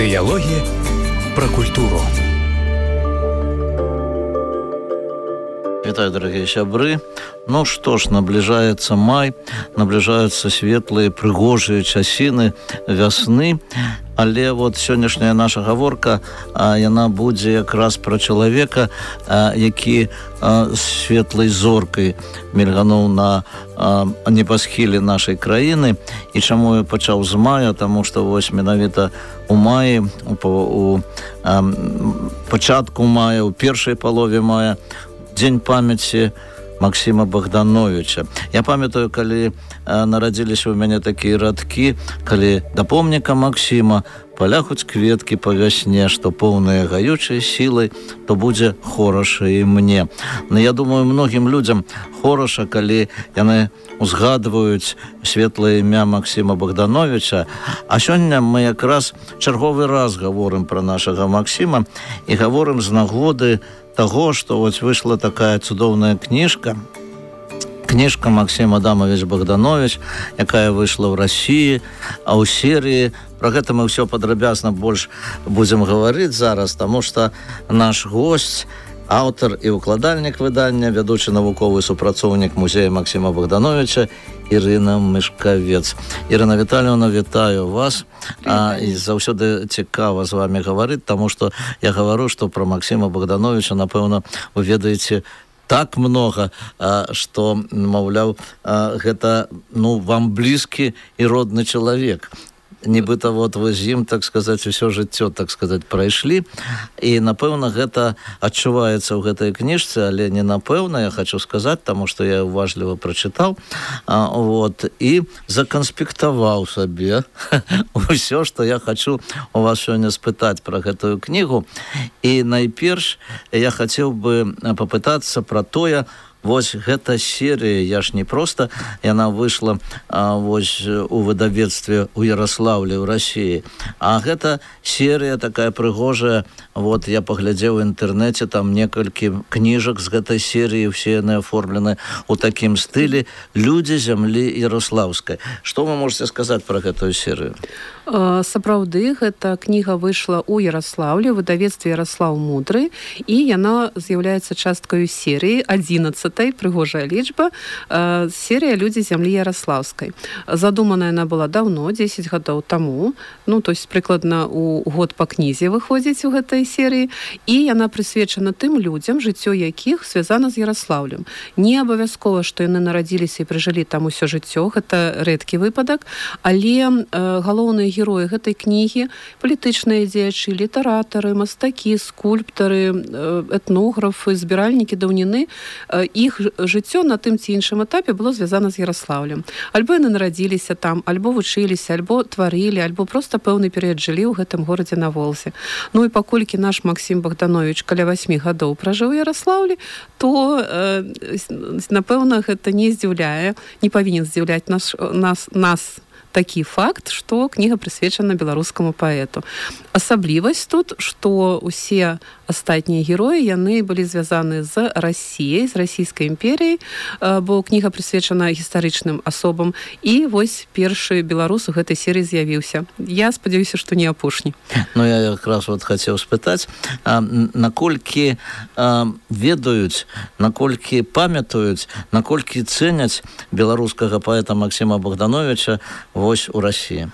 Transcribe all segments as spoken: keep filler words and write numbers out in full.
Дыялогі пра культуру. Вітаю, дорогие сябры. Ну что ж, наближается май, наближаются светлые, прыгожие часины вясны. Але вот сённяшняя наша гаворка, яна будзе якраз пра чалавека, які светлай зоркай мільгануў на небасхіле нашай краіны. І чаму я пачаў з мая? Таму што вось менавіта у маі, у, у пачатку мая, у першай палове мая, дзень памяці Максима Богдановича. Я памятаю, калі нарадзіліся ў мяне такія радкі, калі да помніка Максима паляхуць кветкі па вясне, што поўныя гаючай сілай, то будзе хораша і мне. Но я думаю, многім людзям хораша, калі яны узгадваюць светлае імя Максима Богдановича. А сёння мы якраз чарговы раз гаворым пра нашага Максима і гаворым з нагоды того, что вот вышла такая цудоўная книжка, книжка Максим Адамович Богданович, якая вышла в России, а у серии, про гэта мы все падрабязна больш будем говорить зараз, потому что наш гость, аўтар і укладальнік выдання, вядучы навуковы супрацоўнік музея Максима Богдановича Ірына Мышкавец. Ірына Віталіўна, вітаю вас. А, і заўсёды цікава з вами гаварыць, таму што я гавару, што пра Максима Богдановича, напэўна, вы ведаеце так много, а, што, маўляў, а, гэта, ну, вам блізкі і родны чалавек. Нібыта вот вы з ім, так сказаць, усё жыццё, так сказаць, прайшлі. І, напэўна, гэта адчуваецца ў гэтай кніжцы, але не напэўна, я хочу сказаць, таму што я уважліва прачытаў, а, вот, і заканспектаваў сабе усё, што я хочу у вас сёння спытаць пра гэтую кнігу. І найперш я хацеў бы папытацца пра тое, вось гэта серія, я ж не проста, яна выйшла а, вось у выдавецтве у Ярослаўлі, ў Расіі, а гэта серія такая прыгожая. Вот я паглядзеў у інтэрнэце, там некалькі кніжак з гэтай серіі, усе яны аформлены ў такім стылі «Людзі зямлі Ярослаўскай». Што вы можете сказаць пра гэтую серію? Сапраўды, гэта кніга выйшла ў Ярослаўлі, у выдавецтве Ярослаў Мудры, і яна з'яўляецца часткаю серыі адзінаццатай, прыгожая лічба, серія «Людзі зямлі Ярослаўскай». Задуманая яна была даўно, дзесяць гадоў таму, ну, то есть прыкладна у год па кнізе выходзіць у гэтай серыі, і яна прысвечана тым людзям, жыццё якіх звязана з Ярослаўлем. Не абавязкова, што яны нарадзіліся і прыжылі там усё жыццё, гэта рэдкі выпадак, але э, галоўныя героі гэтай кнігі, палітычныя дзеячы, літаратары, мастакі, скульптары, этнографы, збіральнікі даўніны, іх жыццё на тым ці іншым этапе было звязана з Ярослаўлем. Альбо яны нарадзіліся там, альбо вучыліся, альбо тварылі, альбо проста пэўны перыяд жылі ў гэтым горадзе на Волзе. Ну і паколькі наш Максим Богданович каля васьмі гадоў пражыў у Ярослаўлі, то, э, напэўна, гэта не здзіўляе, не павінен здзіўляць нас, нас, нас такі факт, што кніга прысвечана беларускаму паэту. Асаблівасць тут, што ўсе астатнія героі, яны былі звязаны з Расіяй, з расійскай імперіяй, бо кніга прысвечана гістарычным асобам, і вось першы беларус у гэтай серыі з'явіўся. Я спадзяюся, што не апошні. Ну, я якраз вот хацеў спытаць, а, наколькі а, ведаюць, наколькі памятаюць, наколькі цэняць беларускага паэта Максима Богдановича вось у Расіі?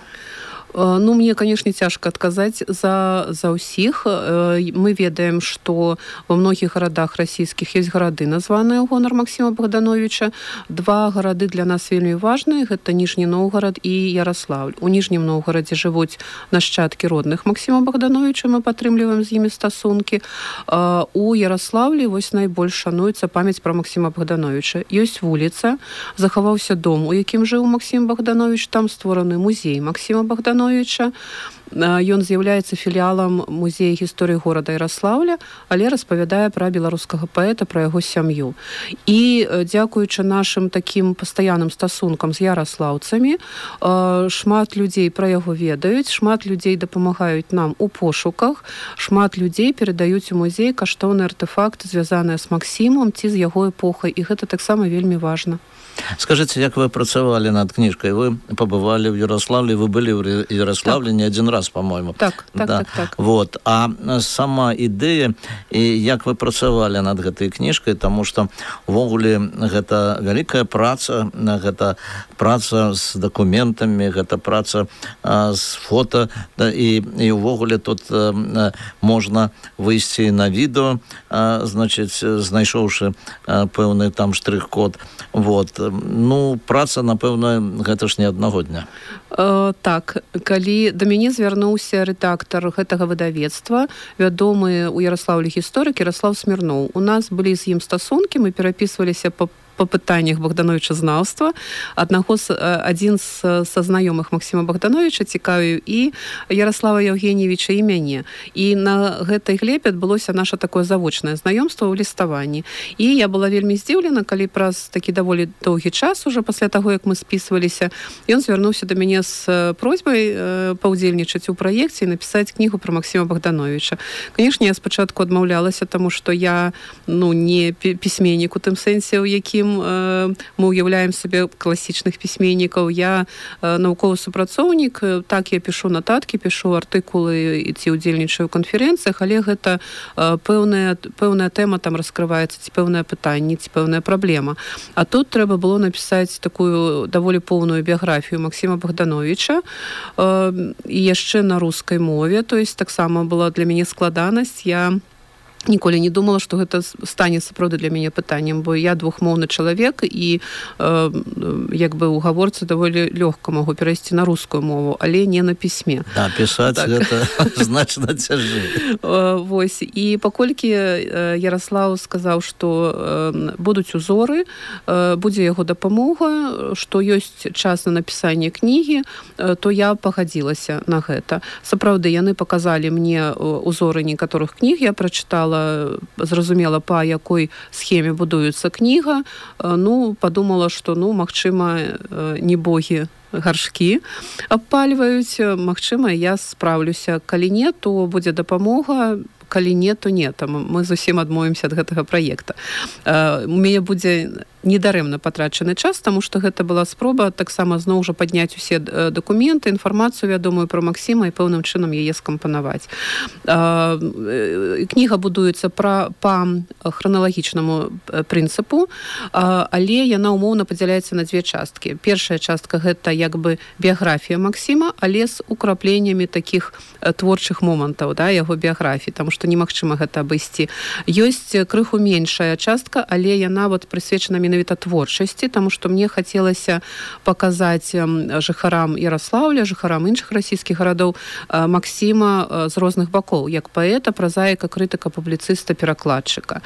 Ну, мне, конечно, цяжка адказаць за, за ўсіх. Мы ведаем, што ва многіх гарадах расійскіх ёсць гарады, названыя ў гонар Максима Богдановича. Два гарады для нас вельмі важныя, гэта Ніжні Новгарад і Ярослаўль. У Ніжнім Новгарадзе жывуць нашчадкі родных Максима Богдановича, мы падтрымліваем з імі стасункі. У Ярослаўлі вось найбольш шануецца памяць пра Максима Богдановича. Ёсць вуліца, захаваўся дом, у якім жыў Максим Богданович, там створаны музей Максима Богдановича. Ён з'яўляецца філіалам музея гісторыі горада Ярослаўля, але распавядае пра беларускага паэта, пра яго сям'ю. І дзякуючы нашым такім пастаянным стасункам з ярослаўцамі, шмат людзей пра яго ведаюць, шмат людзей дапамагаюць нам у пошуках, шмат людзей перадаюць у музей каштоўны артэфакт, звязаныя з Максімом ці з яго эпохай, і гэта таксама вельмі важна. Скажите, як вы працавалі над кніжкай? Вы пабывалі ў Ярослаўлі, вы былі ў Ярославлі так. не один раз, по-моему. Так, так, да. так, так. Вот. А сама ідэя, і як вы працавалі над гэтай кніжкай, таму што увогуле гэта вялікая праца, гэта праца з дакументамі, гэта праца а, з фота, да, і, і увогуле тут а, можна выйсці на відео, а, значыць, знайшоўшы а, пэўны там штрых-код. Вот. Ну, праца, напэўна, гэта ж не аднаго дня. Uh, так, калі да мяне звярнуўся рэдактар гэтага выдавецтва, вядомы ў Яраслаўлі гісторык Яраслаў Смірноў. У нас былі з ім стасункі, мы перапісваліся па по пытаннях Богдановича знаўства. Аднаго з, адзін з, са знаёмых Максіма Богдановича цікавіў і Ярослава Евгеньевича і мяне. І на гэтай глебе адбылося наша такое завочнае знаёмства ў ліставанні. І я была вельмі здзіўлена, калі праз такі даволі доўгі час уже пасля таго, як мы спісваліся, ён звярнуўся да мяне з просьбай э, паўдзельнічаць у праекце і напісаць кнігу пра Максіма Богдановича. Канешне, я спачатку адмаўлялася, таму што я ну, не пісьменнік у тым сэнсе, у якім мы уяўляем сабе класічных пісьменнікаў. Я навуковы супрацоўнік, так я пішу нататкі, пішу артыкулы і ці ўдзельнічаю ў канферэнцыях, але гэта пэўная, пэўная тэма там раскрываецца, ці пэўнае пытанне, ці пэўная праблема. А тут трэба было напісаць такую даволі поўную біяграфію Максіма Богдановича і яшчэ на рускай мове, то есть таксама была для мяне складанасць. Я ніколі не думала, што гэта стане сапраўды для мяне пытаннем, бо я двухмоўны чалавек і э, як бы ў гаворцы даволі лёгка магу перайсці на рускую мову, але не на пісьме. Да, пісаць так. Гэта значна цяжэй. Вось, і паколькі Яраслаў сказаў, што будуць узоры, будзе яго дапамога, што ёсць час на напісанне кнігі, то я пагадзілася на гэта. Сапраўды, яны паказалі мне узоры некаторых кніг, я прачытала, зразумела, па якой схеме будуецца кніга. Ну, падумала, што, ну, магчыма, не богі гаршкі абпальваюць. Магчыма, я спраўлюся. Калі не, то будзе дапамога. Калі не, то не. Там мы зусім адмовімся ад гэтага праекта. У мяне будзе недарэмна патрачаны час, таму што гэта была спроба таксама зноў жа падняць усе дакументы, інфармацыю вядомую пра Максіма і пэўным чынам яе скампанаваць. Кніга будуецца пра, па храналагічнаму прынцыпу, але яна умоўна падзяляецца на дзве часткі. Першая частка – гэта як бы біяграфія Максіма, але з украпленнямі такіх творчых момантаў, да, яго біяграфіі, таму што немагчыма гэта абысці. Ёсць крыху меншая частка, але яна вот прысвечана менавіта творчасці, таму што мне хацелася паказаць жыхарам Яраслаўля, жыхарам іншых расійскіх гарадоў Максіма з розных бакоў, як паэта, празаіка, крытыка, публіцыста, перакладчыка.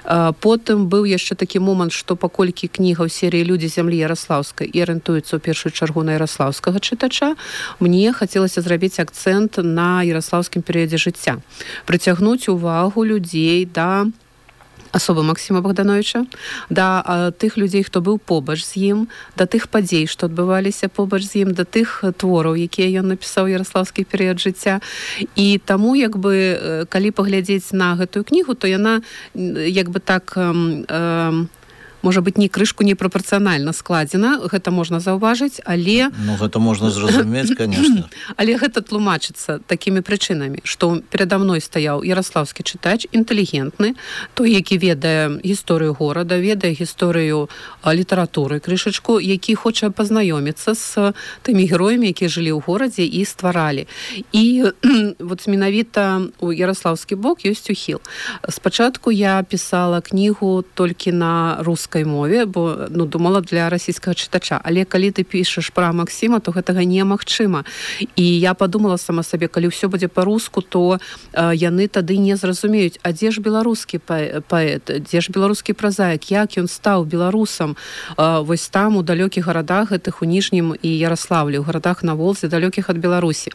Потым быў яшчэ такі момант, што паколькі кніга ў серыі «Людзі зямлі Яраслаўскай» і арыентуецца ў першую чаргу на яраслаўскага чытача, мне хацелася зрабіць акцэнт на яраслаўскім перыядзе жыцця. Прыцягнуць увагу людзей да асобы Максіма Богдановича, да а, тых людзей, хто быў побач з ім, да тых падзей, што адбываліся побач з ім, да тых твораў, якія ён напісаў яраслаўскі перыяд жыцця. І таму, як бы, калі паглядзець на гэтую кнігу, то яна, як бы так, э, можа быць, не крышку непрапорцыянальна складзена, гэта можна заўважыць, але... Ну, гэта можна зразумець, конечно. Але гэта тлумачыцца такімі прычынамі, што перада мной стаяў яраслаўскі чытач, інтэлігентны, той, які ведае гісторыю горада, ведае гісторыю літаратуры крышачку, які хоча пазнаёміцца з тымі героямі, якія жылі ў горадзе і стваралі. І вот менавіта у яраслаўскі бок ёсць ухіл. Спачатку я пісала кнігу толькі на рускай мове, бо ну, думала для расійскага чытача. Але калі ты пішаш пра Максіма, то гэтага немагчыма. І я падумала сама сабе, калі ўсё будзе па-руску, то э, яны тады не зразумеюць, а дзе ж беларускі паэт, дзе ж беларускі празаік, як ён стаў беларусам э, вось там, у далёкіх гарадах гэтых, у Ніжнім і Яраслаўлі, у гарадах на Волзе, далёкіх ад Беларусі.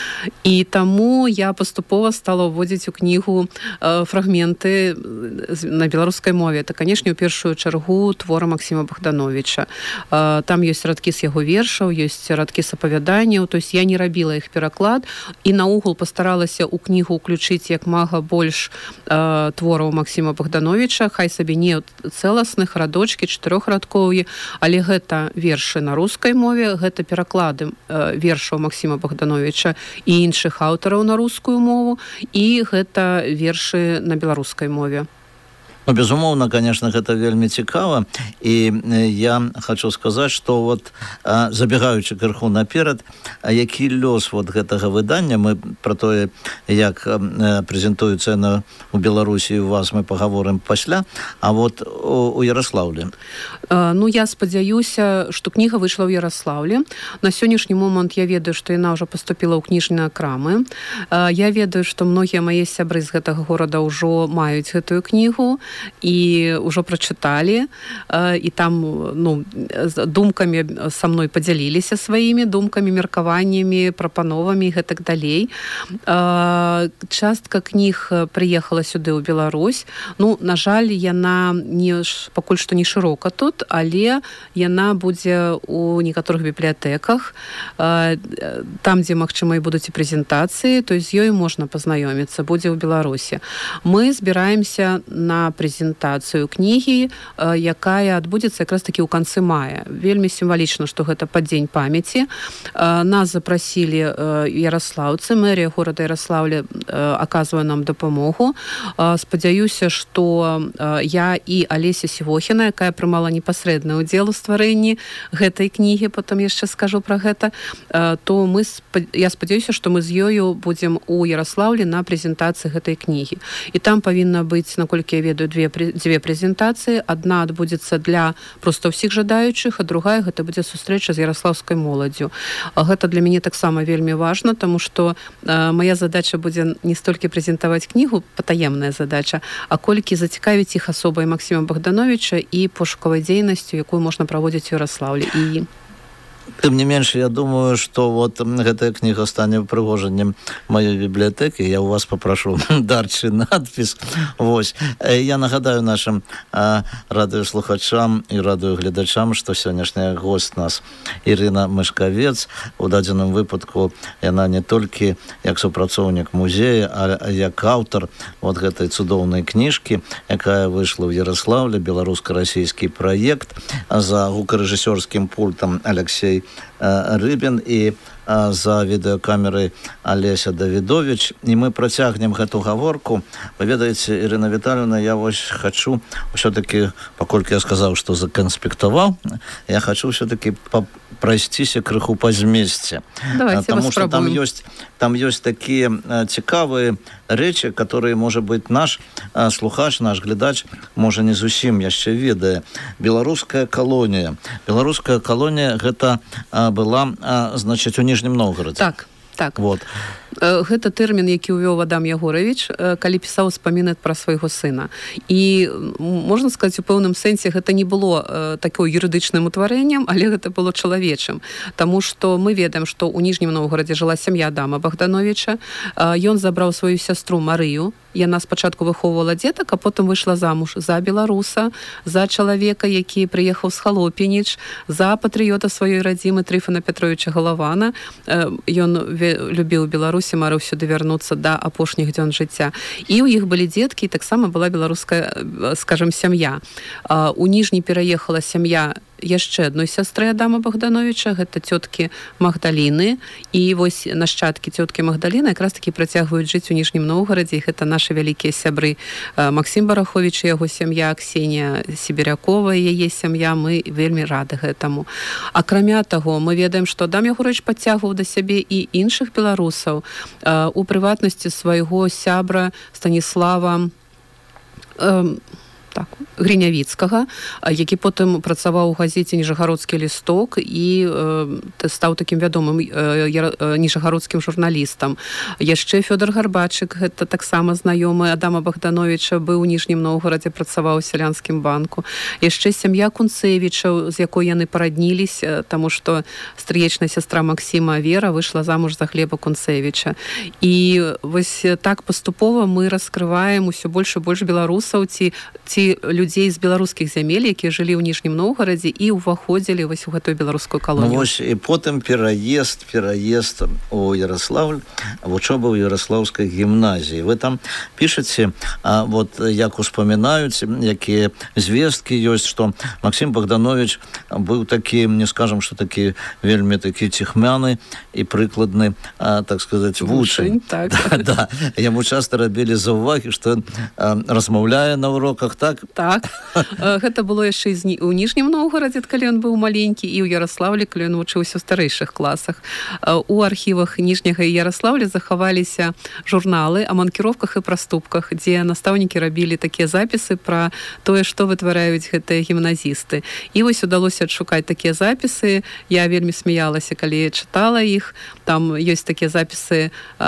І таму я паступова стала ўводзіць у кнігу э, фрагменты на беларускай мове. Это, канешне, у першую чаргу чаргу твора Максіма Богдановича. Там ёсць радкі з яго вершаў, ёсць радкі з апавяданняў, то есть я не рабіла іх пераклад і наогул пастаралася ў кнігу ўключыць як мага больш э, твораў Максіма Богдановича, хай сабе не цэласных, радочкі, чатырохрадкоўі, але гэта вершы на рускай мове, гэта пераклады э, вершаў Максіма Богдановича і іншых аўтараў на рускую мову, і гэта вершы на беларускай мове. Ну, безумоўна, конечно, гэта вельмі цікава, і я хочу сказаць, што вот забегаючы крыху наперад, які лёс вот гэтага выдання, мы пра тое, як прэзентуецца яно ў Беларусі у вас, мы пагаворым пасля, а вот у Яраслаўлі. Ну, я спадзяюся, што кніга выйшла ў Яраслаўлі. На сённяшні момант я ведаю, што яна ўжо паступіла ў кніжныя крамы. Я ведаю, што многія мае сябры з гэтага горада ўжо маюць гэтую кнігу і ўжо прачыталі, і там ну, думкамі са мной падзяліліся сваімі думкамі, меркаваннямі, прапановамі і гэтак далей. Частка кніг прыехала сюды ў Беларусь. Ну, на жаль, яна не, пакуль што не шырока тут, але яна будзе ў некаторых бібліятэках, там, дзе, магчыма, і будуць і прэзентацыі, то з ёй можна пазнаёміцца, будзе ў Беларусі. Мы збіраемся на прэзентацыю кнігі, якая адбудзецца якраз такі ў канцы мая. Вельмі сімвалічна, што гэта пад дзень памяці. Нас запрасілі яраслаўцы, мэрія горада Яраслаўля аказвае нам дапамогу. Спадзяюся, што я і Алеся Сівохіна, якая прымала непасрэдны ўдзел у стварэнні гэтай кнігі, потым яшчэ скажу пра гэта, то мы, я спадзяюся, што мы з ёю будзем у Яраслаўлі на прэзентацыі гэтай кнігі. І там павінна быць, наколькі я ведаю, две, дзве прэзентацыі. Адна адбудзецца для проста ўсіх жадаючых, а другая гэта будзе сустрэча з яраслаўскай моладдзю. Гэта для мяне таксама вельмі важна, таму што э, мая задача будзе не столькі прэзентаваць кнігу, патаемная задача, а колькі зацікавіць іх асобай Максіма Богдановича і пошукавай дзейнасцю, якую можна праводзіць у Яраслаўлі. І тым не менш, я думаю, што вот гэтая кніга стане прыгожаннем маёй бібліятэкі. Я у вас папрашу дарчы надпіс. Вось. Я нагадаю нашим а, радыёслухачам і радыёгледачам, што сённяшняя госць нас Ірына Мышкавец. У дадзеным выпадку яна не толькі як супрацоўнік музея, а як аўтар вот гэтай цудоўнай кніжкі, якая выйшла ў Яраслаўлі, беларуска-расійскі праект за гукарэжысёрскім пультам Алексей Рыбін і за відэакамерай Алеся Давідович. І мы працягнем гэту гаворку. Вы ведаеце, Ірына Віталіўна, я вось хачу ўсё-такі, паколькі я сказаў, што заканспектаваў, я хачу ўсё-такі прайсціся крыху па змесце. Давайте Таму што там паспрабуем. ёсць, там ёсць такія цікавыя рэчы, которые, можа быць, наш слухач, наш глядач, можа, не зусім яшчэ ведае. Беларуская калонія. Беларуская калонія гэта была, значыць, у Ніжнім Новгарадзе. Так, так. Вот. Гэта тэрмін, які ўвёў Адам Ягоравіч, калі пісаў спаміны пра свайго сына. І, можна сказаць, у пэўным сэнсе гэта не было такое юрыдычным утварэннем, але гэта было чалавечым. Таму што мы ведаем, што ў Ніжнім Новгарадзе жыла сям'я Адама Богдановича. Ён забраў сваю сястру Марыю. Яна спачатку выхоўвала дзетак, а потым выйшла замуж за беларуса, за чалавека, які прыехаў з Халопініч, за патрыёта сваёй радзімы Трыфана Пятровича Галавана. Ён любіў Беларусь, марыў сюды вярнуцца да апошніх дзён жыцця. І ў іх былі дзеткі, і таксама была беларуская, скажем, сям'я. У Ніжні пераехала сям'я яшчэ адной сястры Адама Богдановича, гэта цёткі Магдаліны. І вось нашчадкі цёткі Магдаліны якраз такі працягваюць жыць у Ніжнім Новгарадзе, і гэта нашы вялікія сябры. Максім Барахович і яго сям'я, Ксенія Сібірякова і яе сям'я, мы вельмі рады гэтаму. Акрамя таго, мы ведаем, што Адам Ягорович падцягваў да сябе і іншых беларусаў, у прыватнасці свайго сябра Станіслава э, так, Гринявіцкага, які потым працаваў у газеце «Ніжагародскі лісток» і э, стаў такім вядомым э, э, ніжагародскім журналістам. Яшчэ Фёдор Гарбачык, гэта таксама знаёмы Адама Богдановича, быў у Ніжнім Новгарадзе, працаваў у сялянскім банку. Яшчэ сям'я Кунцевічаў, з якой яны парадніліся, таму што стрыечная сястра Максіма Вера выйшла замуж за Глеба Кунцевіча. І вось так паступова мы раскрываем усё больш і больш беларусаў, ці, ці ці людзей з беларускіх зямель, якія жылі ў Ніжнім Новгарадзе і ўваходзілі вось у гэтую беларускую калонію. Ну, вось, і потым пераезд, пераезд у Ярославль, вучоба ў Ярослаўскай гімназіі. Вы там пішаце, а, вот, як успамінаюць, якія звесткі ёсць, што Максім Богданович быў такі, не скажам, што такі вельмі такі ціхмяны і прыкладны, а, так сказаць, вучань. Так. Да, да. Яму часта рабілі заўвагі, што ён размаўляе на уроках, так? Так. Гэта было яшчэ ў Ніжнім Новгарадзе, калі ён быў маленькі, і ў Ярослаўлі, калі ён вучыўся ў старэйшых класах. У архівах Ніжняга і Ярослаўля захаваліся журналы о манкіровках і праступках, дзе настаўнікі рабілі такія запісы пра тое, што вытвараюць гэтыя гімназісты. І вось удалося адшукаць такія запісы. Я вельмі смяялася, калі чытала іх. Там ёсць такія запісы: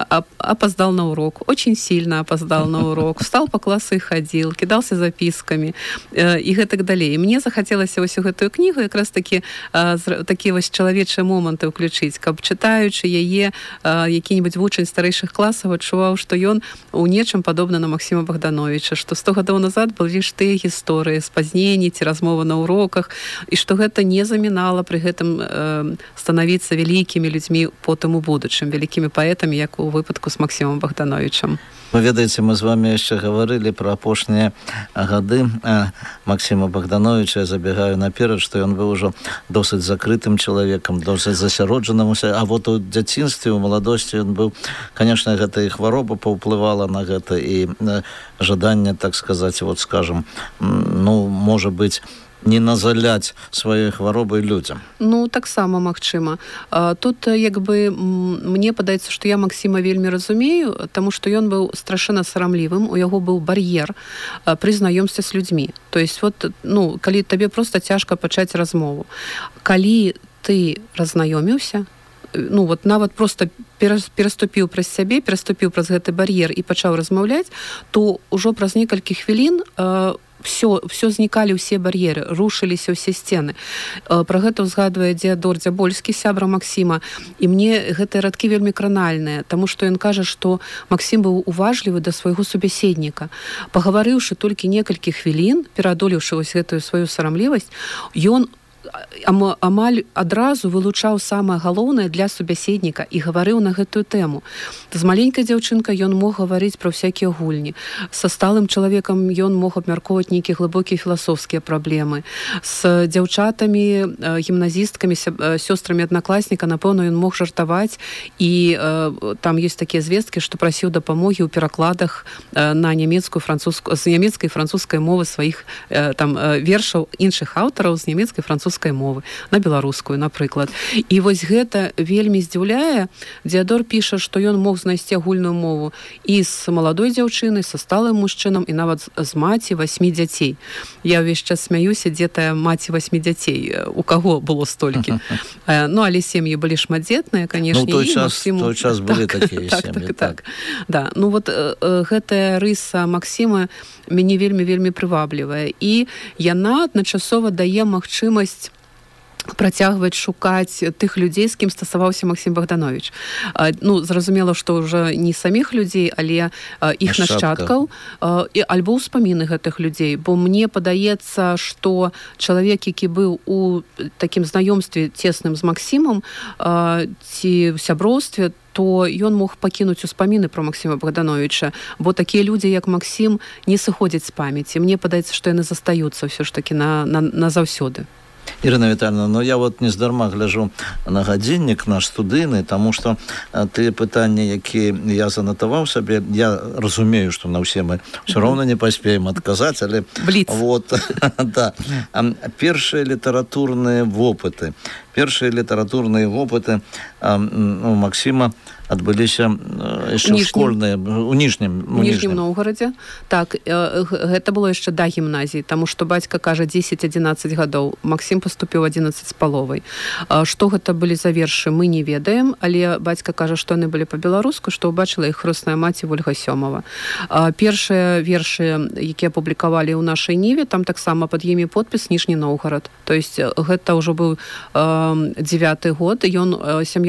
опоздал на урок, очень сильно опоздал на урок, встал по классу и ходил, кидался записками і гэтак далей. І мне захацелася вось у гэтую кнігу якраз такі такія вось чалавечыя моманты ўключыць, каб чытаючы яе які-небудзь вучань старэйшых класаў адчуваў, што ён у нечым падобны на Максіма Богдановича, што сто гадоў назад былі ж тыя гісторыі, спазненні ці размова на уроках, і што гэта не замінала пры гэтым станавіцца вялікімі людзьмі потым у будучым, вялікімі паэтамі, як у выпадку з Максімом Богдановичам. Вы ведаеце, мы з вами яшчэ гаварылі пра апошнія гады Максіма Богдановича. Я забегаю наперад, што ён быў ужо досыць закрытым чалавекам, досыць засяроджаным. А вот у дзяцінстве, у маладосці ён быў, конечно, гэта і хвароба паўплывала на гэта, і жаданне, так сказаць, вот скажем, ну, можа быць, не назаляць сваёй хваробай людзям. Ну, таксама магчыма. Тут, як бы, мне падаецца, што я Максіма вельмі разумею, таму што ён быў страшэнна сарамлівым, у яго быў бар'ер пры знаёмстве з людзьмі. То есть, вот, ну, калі табе проста цяжка пачаць размову. Калі ты разнаёміўся, ну, вот нават проста пераступіў праз сябе, пераступіў праз гэты бар'ер і пачаў размаўляць, то ўжо праз некалькі хвілін все, все знікалі ўсе бар'еры, рушыліся ўсе сцены. Пра гэта ўзгадвае Дзеадор Дзябольскі, сябра Максіма, і мне гэтыя радкі вельмі кранальныя, таму што ён кажа, што Максім быў уважлівы да свайго субяседніка. Пагаварыўшы толькі некалькі хвілін, пераадолеўшы вось гэтую сваю сарамлівасць, ён амаль адразу вылучаў самае галоўнае для субяседніка і гаварыў на гэтую тэму. З маленькай дзяўчынкай ён мог гаварыць пра ўсякія гульні. Са сталым чалавекам ён мог абмяркоўваць нейкія глыбокія філасофскія праблемы. З дзяўчатамі, гімназісткамі, сёстрамі аднакласніка, напэўна, ён мог жартаваць, і э, там ёсць такія звесткі, што прасіў дапамогі ў перакладах э, на нямецкую, французскую, з нямецкай і французскай мовы сваіх э, там э, вершаў іншых аўтараў з нямецкай і французскай мовы, на беларускую, напрыклад. І вось гэта вельмі здзіўляе. Дзеадор піша, што ён мог знайсці агульную мову і з маладой дзяўчынай, са сталым мужчынам, і нават з маці васьмі дзяцей. Я ўвесь час смяюся, дзе тая маці васьмі дзяцей, у каго было столькі. Ну, але сем'і былі шматдзетныя, канешне. Ну, той час, той час былі такія сем'і. Так, так. Да. Ну, вот гэтая рыса Максіма мяне вельмі-вельмі прываблівая. І яна адначасова дае магчымасць працягваць шукаць тых людзей, з кім стасаваўся Максім Богданович. Ну, зразумела, што ўжо не саміх людзей, але іх нашчадкаў, альбо ўспаміны гэтых людзей. Бо мне падаецца, што чалавек, які быў у такім знаёмстве цесным з Максімам, ці ў сяброўстве, то ён мог пакінуць успаміны пра Максіма Богдановича, бо такія людзі, як Максім, не сыходзяць з памяці. Мне падаецца, што яны застаюцца ўсё ж такі на, на, назаўсёды. Ірына Вітальевна, ну я вот нездарма гляжу на гадзіннік наш студыйны, таму што тыя пытанні, якія я занатаваў сабе, я разумею, што на ўсе мы ўсё роўна не паспеем адказаць, але Бліц. Вот, да. Першыя літаратурныя вопыты. Першыя літаратурныя вопыты у Максіма адбыліся яшчэ школьныя у ніжнім у ніжнім Новгарадзе. Так, гэта было яшчэ да гімназіі, таму што бацька кажа дзесяць-адзінаццаць гадоў. Максім паступіў адзінаццаць з паловай. Што гэта былі за вершы, мы не ведаем, але бацька кажа, што яны былі па-беларуску, што ўбачыла іх хросная маці Вольга Сёмова. Першыя вершы, якія апублікавалі ў нашай Ніве, там таксама пад імі подпіс Ніжні Новгарад. То есть гэта ўжо быў дзевяты год, ён, сям'я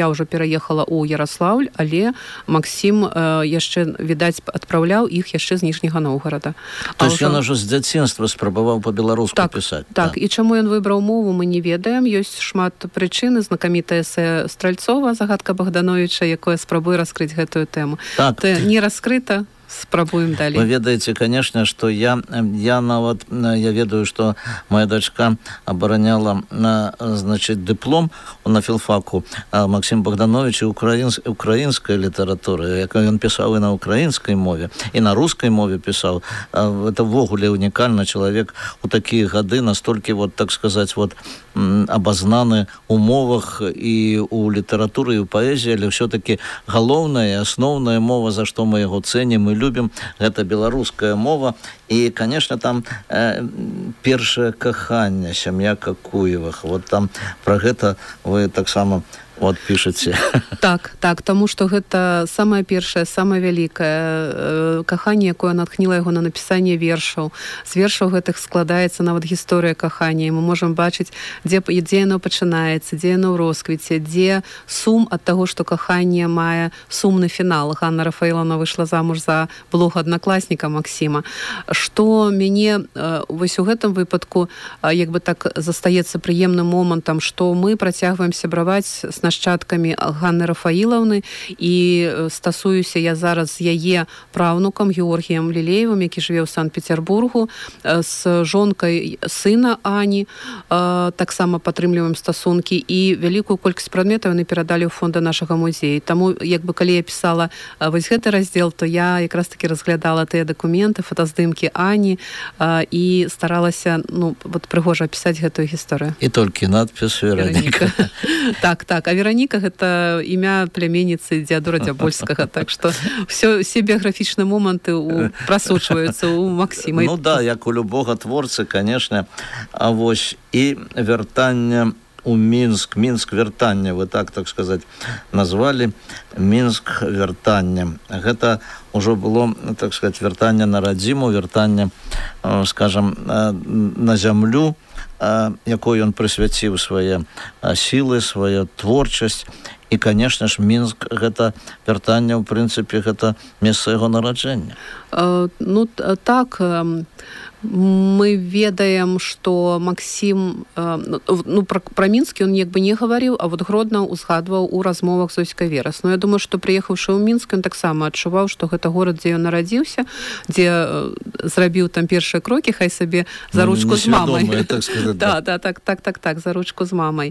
сям'я ўжо пераехала ў Яраслаўль, але Максім яшчэ, відаць, адпраўляў іх яшчэ з Ніжняга Новгарада. То есть ён ўжо з дзяцінства спрабаваў па-беларуску пісаць. Так, і чаму ён выбраў мову, мы не ведаем. Ёсць шмат прычын. Знакамітае эсэ Стральцова «Загадка Богдановича», якое спрабуе раскрыць гэтую тэму. Так. Не раскрыта. Спрабуем далей. Вы ведаеце, конечно, что я, я нават, я ведаю, что моя дочка абараняла, значит, диплом на филфаку Максим Богданович и украинс, украинская литература, як он писал и на украинской мове, и на русской мове писал. Это вогуле уникально. Человек у такие годы настолько, вот, так сказать, вот, обознаны у мовах и у литературы, и у поэзии, але все-таки головная и основная мова, за что мы его ценим и любим, это белорусская мова. И, конечно, там э, першае каханне, сям'я Какуевых. Вот там про гэта вы так само вот пішаце. Так, так, таму што гэта самае першае, самае вялікае каханне, якое натхніла яго на напісанне вершаў. З вершаў гэтых складаецца нават гісторыя кахання, і мы можам бачыць, дзе, дзе яно пачынаецца, дзе яно ў росквіце, дзе сум ад таго, што каханне мае сумны фінал. Ганна Рафаэлаўна выйшла замуж за былога аднакласніка Максіма. Што мяне вось у гэтым выпадку як бы так застаецца прыемным момантам, што мы працягваем сябраваць з нашчадкамі Ганны Рафаілаўны, і стасуюся я зараз з яе праўнукам Георгіем Лілеевым, які жыве ў Санкт-Петербургу, з жонкай сына Ані, таксама падтрымліваем стасункі, і вялікую колькасць прадметаў яны перадалі ў фонды нашага музея. Таму, як бы, калі я пісала вось гэты раздзел, то я якраз таки разглядала тыя дакументы, фотаздымкі Ані, і старалася, ну, вот прыгожа апісаць гэтую гісторыю. І толькі надпіс Вероніка. Так, так. А Вероніка — гэта імя пляменніцы Дзеадора Дзябольскага, так што все, все біяграфічныя моманты у, прасочваюцца ў Максіма. Ну да, як у любога творцы, конечно. А вось і вяртанне у Мінск, Мінск вяртанне, вы так, так сказать, назвалі Мінск вяртанне. Гэта ўжо было, так сказать, вяртанне на радзіму, вяртанне, скажем, на зямлю, якой ён прысвяціў свае сілы, сваю творчасць. І, конечно ж, Мінск — гэта вяртанне, ў прынцыпе, гэта месца яго нараджэння. Ну, так, мы ведаем, што Максім, ну, пра, пра Мінск ён як бы не гаварыў, а вот Гродна узгадваў у размовах з Зоськай Верас. Ну, я думаю, што прыехаўшы ў Мінск, ён таксама адчуваў, што гэта горад, дзе ён нарадзіўся, дзе зрабіў там першыя крокі, хай сабе за ручку з мамай. Так сказать, да, да, так, так, так, так, за ручку з мамай.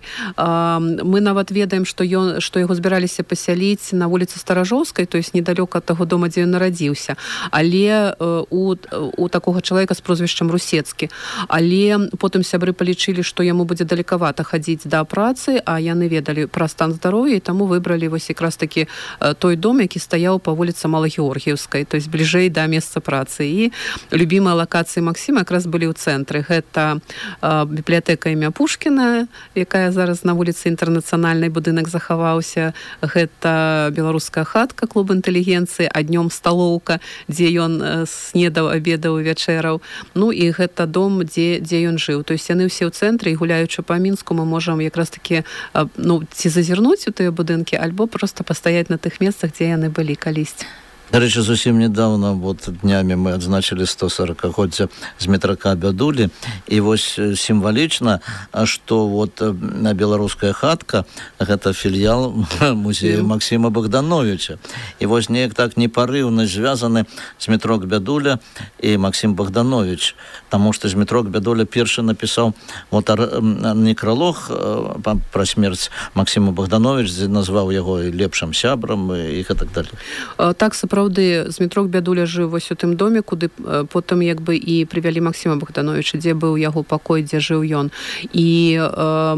Мы нават ведаем, што ён, што яго збіраліся пасяліць на вуліцы Старажоўскай, то есть недалёка ад таго дома, дзе ён нарадзіўся, але у, у такога чалавека з прозвішчам Русецкі. Але потым сябры палічылі, што яму будзе далекавата хадзіць да працы, а яны ведалі пра стан здароўя, і таму выбралі вось якраз такі той дом, які стаяў па вуліцы Малагеоргіевскай, то есть бліжэй да месца працы. І любімыя лакацыі Максіма якраз былі ў цэнтры. Гэта бібліятэка імя Пушкіна, якая зараз на вуліцы Інтэрнацыянальнай, будынак захаваўся. Гэта беларуская хатка, клуб інтэлігенцыі, а днём сталоўка, дзе ён снедаў, абедаў, вячэраў. Ну і гэта дом, дзе, дзе ён жыў. То есть яны ўсе ў цэнтры, і гуляючы па Мінску, мы можам якраз такі, ну, ці зазірнуць у тыя будынкі, альбо просто пастаяць на тых месцах, дзе яны былі калісьці. До речі, зовсім недавно, вот днями мы адзначили сто сорокагоддзя з метрака Бядулі, і вось сімвалічна, што вот беларуская хатка — гэта філіял музея Максіма Богдановича. І вось неяк так непарыўна звязаны з метрок Бядуля і Максім Богданович, таму што з метрок Бядуля першы напісаў вот некролог пра смерць Максіма Богданович, дзе назваў яго лепшым сябрам і гэтак далей. Так, сапраўды, Змітрок Бядуля жыў вось у тым доме, куды потым як бы і прывялі Максіма Богдановича, дзе быў яго пакой, дзе жыў ён. І э,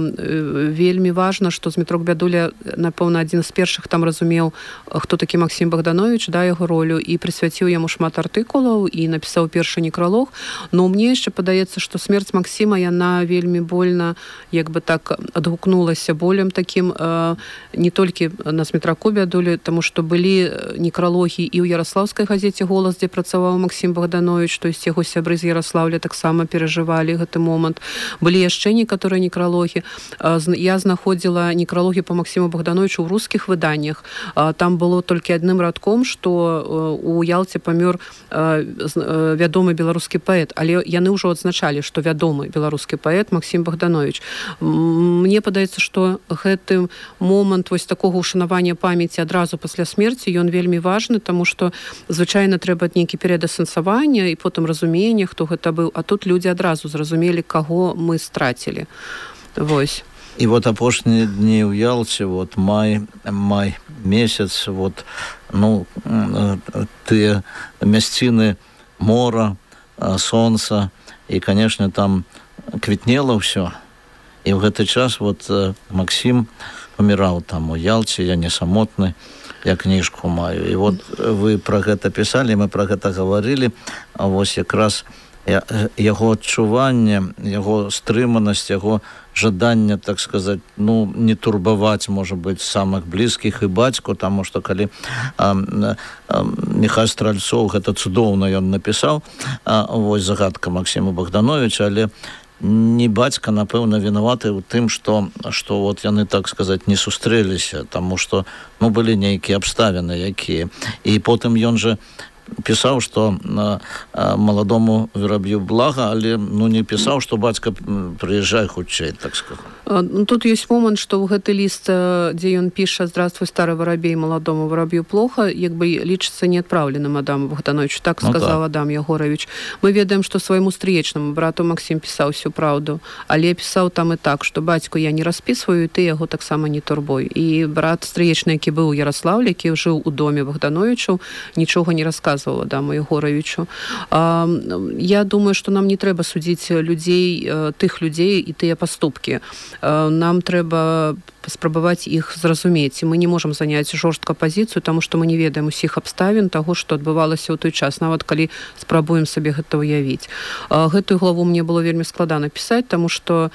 вельмі важна, што Змітрок Бядуля, напэўна, адзін з першых там разумеў, хто такі Максім Богданович, да, яго ролю, і прысвяціў яму шмат артыкулаў і напісаў першы некролог. Но мне яшчэ падаецца, што смерць Максіма, яна вельмі больна, як бы так адгукнулася болем такім, э, не толькі на Змітраку Бядулі, таму што былі некрологі і ў ярослаўскай газеце «Голас», дзе працаваў Максім Богданович, то есть яго сябры з Ярослаўля таксама перажывалі гэты момант. Былі яшчэ некаторыя некралогі. Я знаходзіла некралогі по Максіму Богдановичу ў рускіх выданнях. Там было толькі адным радком, што у Ялце памёр вядомы беларускі паэт, але яны ўжо адзначалі, што вядомы беларускі паэт Максім Богданович. Мне падаецца, што гэты момант вось такога ушанавання памяці адразу пасля смерці, ён вельмі важны, таму што звычайна трэба нейкі перыяд асэнсавання і потым разумення, хто гэта быў, а тут людзі адразу зразумелі, каго мы страцілі. Вось. І вот апошнія дні ў Ялце, вот май, май месяц, вот, ну, тыя мясціны мора, сонца, і, канешне, там квітнела ўсё. І ў гэты час вот Максім паміраў там у Ялце, я не самотны, я кніжку маю. І вот вы пра гэта пісалі, мы пра гэта гаварылі, а вось якраз яго адчуванне, яго стрыманасць, яго жаданне, так сказаць, ну, не турбаваць, можа быць, самых блізкіх і бацьку, таму што калі а, а, Міхась Стральцоў, гэта цудоўна ён напісаў, а, вось загадка Максіма Богдановича, але не бацька, напэўна, вінаваты ў тым, што, што вот яны, так сказаць, не сустрэліся, таму што, ну, былі нейкія абставіны, якія. І потым ён жа пісаў, што а, а, маладому вераб'ю блага, але, ну, не пісаў, што бацька прыязджай хутчэй, так сказаць. Тут ёсць момант, што ў гэты ліст, дзе ён піша «Здравствуй, старый воробей, маладому воробью плохо», як бы лічыцца неадпраўленым Адаму Богдановичу, так ну, сказаў так. Адам Ягорович. Мы ведаем, што свайму стрыечнаму брату Максім пісаў всю праўду, але пісаў там і так, што бацьку я не распісваю, і ты яго таксама не турбуй. І брат стрыечны, які быў у Ярослаўлі, які жыў у доме Богдановичу, нічога не расказваў Адаму Ягоровичу. А, я думаю, што нам не трэба судзіць людзей, тых людзей і тыя паступкі. Нам трэба спрабаваць іх зразумець. Мы не можам заняць жорстка пазіцыю, таму што мы не ведаем усіх абставін таго, што адбывалася ў той час, нават калі спрабуем сабе гэта ўявіць. Гэтую главу мне было вельмі складана пісаць, таму што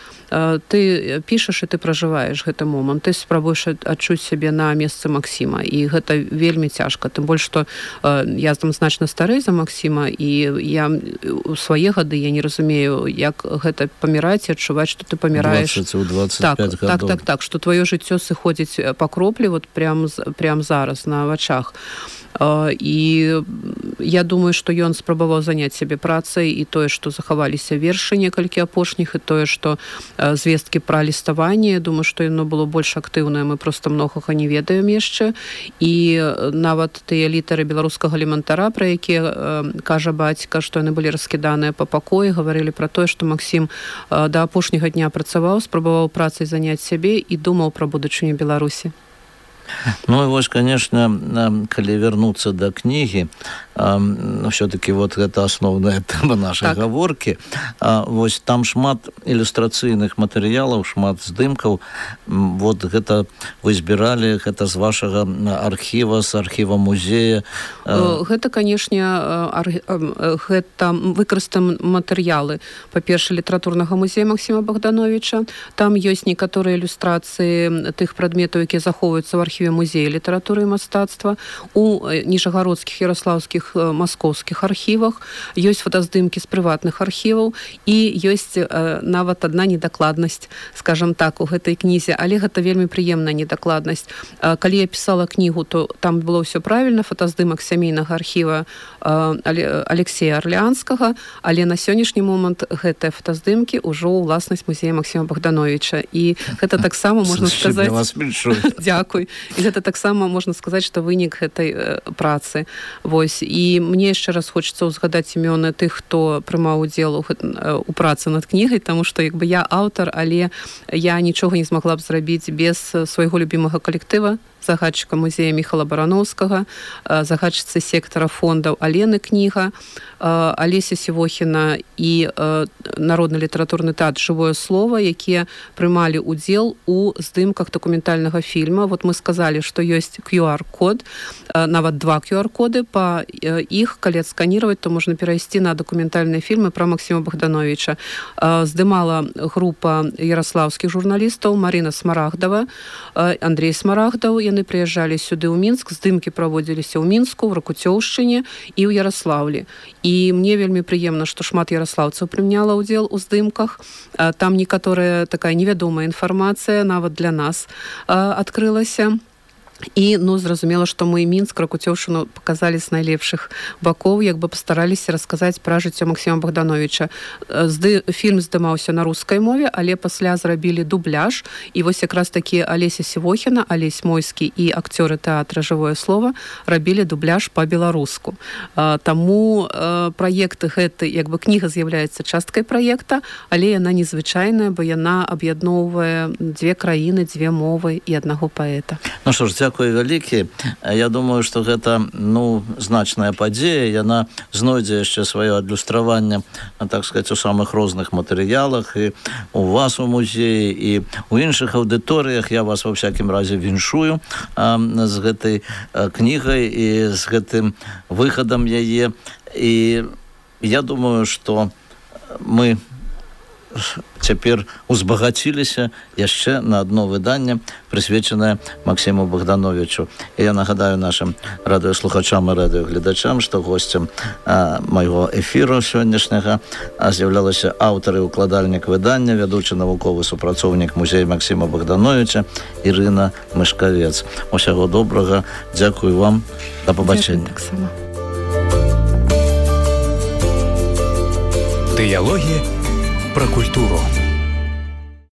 ты пішаш і ты пражываеш гэты момант. Ты спрабуеш адчуць сябе на месцы Максіма, і гэта вельмі цяжка. Тым больш, што я там значна старэй за Максіма, і я у свае гады я не разумею, як гэта паміраць і адчуваць, што ты паміраеш. двадцать пять так, так, так, так, што твоё жыццё сыходзіць па кроплі вот прям, прям зараз на вачах. І я думаю, што ён спрабаваў заняць сябе працай, і тое, што захаваліся вершы некалькі апошніх, і тое, што звесткі пра ліставанне, думаю, што яно было больш актыўнае, мы проста многога не ведаем яшчэ. І нават тыя літары беларускага элементара, пра якія кажа бацька, што яны былі раскіданыя па пакоі, гаварылі пра тое, што Максім да апошняга дня працаваў, спрабаваў працай заняць сябе і думаў пра будучыню Беларусі. Ну и вот, конечно, калі вернуться до книги, все-таки вот это основная тема нашей так. гаворки. Вот там шмат иллюстрацыйных матэрыялаў, шмат здымкаў. Вот гэта вы збіралі, гэта з вашага архіва, з архіва музея. Гэта, канешне, гэта выкарыстаны матэрыялы, па-перша, літаратурнага музея Максіма Богдановича. Там ёсць некаторыя ілюстрацыі тых прадметаў, якія захоўваюцца ў архіве музея літаратуры і мастацтва, у ніжагародскіх, ярослаўскіх, маскоўскіх архівах, ёсць фотаздымкі з прыватных архіваў і ёсць э, нават адна недакладнасць, скажам так, у гэтай кнізе, але гэта вельмі прыемная недакладнасць. Э, калі я пісала кнігу, то там было ўсё правільна, фотаздымак сямейнага архіва э, Алексея Арлеанскага, але на сённяшні момант гэтыя фотаздымкі ўжо ў ўласнасць музея Максіма Богдановича. І гэта таксама можна сказаць... Дзякуй. І гэта таксама можна сказаць, што вынік гэтай э, працы. Вось. І мне яшчэ раз хочацца ўзгадаць імёны тых, хто прымаў удзел у, э, у працы над кнігай, таму што як бы я аўтар, але я нічога не змагла б зрабіць без свайго любімага калектыва, загадчыка музея Міхала Барановскага, загадчыцы сектара фондаў Алены Кніга, Алеся Сівохіна і Народны літаратурны тэатр «Жывое слово», якія прымалі удзел у здымках дакументальнага фільма. Вот мы сказалі, што ёсць ку ар-код, нават два ку ар-коды, па іх, калі адсканіраваць, то можна перайсці на дакументальныя фільмы пра Максіма Богдановича. Здымала група ярослаўскіх журналістаў Марына Смарагдава, Андрей Смарагдаў, яны прыязджалі сюды ў Мінск, здымкі праводзіліся ў Мінску, ў Ракуцёўшчыне і ў Яраслаўлі. І мне вельмі прыемна, што шмат яраслаўцаў прыняла ўдзел у здымках. Там некаторая такая невядомая інфармацыя нават для нас адкрылася. І, ну, зразумела, што мы Мінск, Ракуцёўшчыну паказалі з найлепшых бакоў, як бы пастараліся расказаць пра жыццё Максіма Богдановича. Зды... Фільм здымаўся на рускай мове, але пасля зрабілі дубляж, і вось якраз такі Алеся Сівохіна, Алесь Мойскі і акцёры тэатра «Жывое слово» рабілі дубляж па-беларуску. Таму праект гэты, як бы кніга з'яўляецца часткай праекта, але яна незвычайная, бо яна аб'ядноўвае дзве краіны, дзве мовы і аднаго паэта. Ну што ж, дзякуй вялікі. Я думаю, што гэта, ну, значная падзея. Яна знойдзе яшчэ сваё адлюстраванне, так сказаць, у самых розных матэрыялах, і у вас у музеі, і у іншых аўдыторыях. Я вас ва всякім разе віншую а, з гэтай а, кнігай і з гэтым выхадам яе. І я думаю, што мы цяпер узбагаціліся яшчэ на адно выданне, прысвечанае Максіму Богдановичу. І я нагадаю нашым радыёслухачам і радыёгледачам, што госцем а, майго эфіру сённяшняга з'яўлялася аўтар і укладальнік выдання, вядучы навуковы супрацоўнік музея Максіма Богдановича Ірына Мышкавец. Усяго добрага, дзякуй вам, да пабачэння. Дыялогі пра культуру.